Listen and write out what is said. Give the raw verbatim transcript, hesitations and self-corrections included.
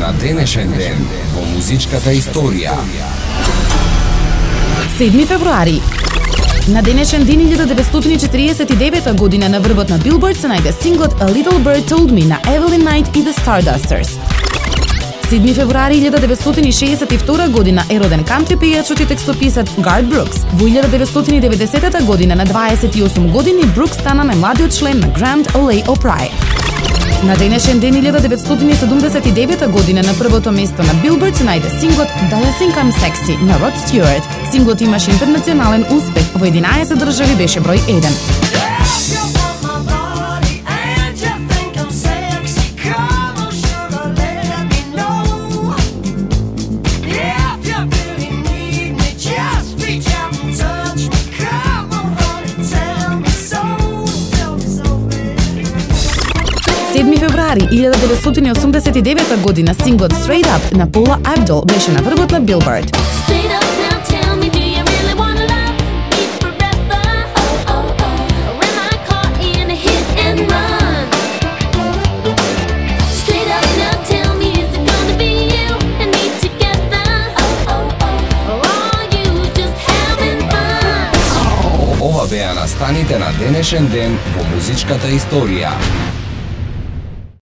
на денешен ден во музичката историја. седми февруари. На денешен ден илјада деветстотини и четиридесет и девета година на врвот на Billboard се најде синглот A Little Bird Told Me на Evelyn Knight и The Stardusters. седми февруари илјада деветстотини и шеесет и втора година е роден кантри пејачот и текстописец Гарт Брукс. Во илјада деветстотини и деветдесета година на дваесет и осум години Брукс стана најмладиот член на Grand Ole Opry. На денешен ден илјада деветстотини и седумдесет и девета година на првото место на Billboard се најде синглот Do You Think I'm Sexy на Rod Stewart. Синглот имаше интернационален успех, во единаесет држави беше број еден. седми февруари илјада деветстотини и осумдесет и девета година синглот Straight Up на Paula Abdul беше на врвот на Billboard. Ова беа настаните на денешен ден во музичката историја.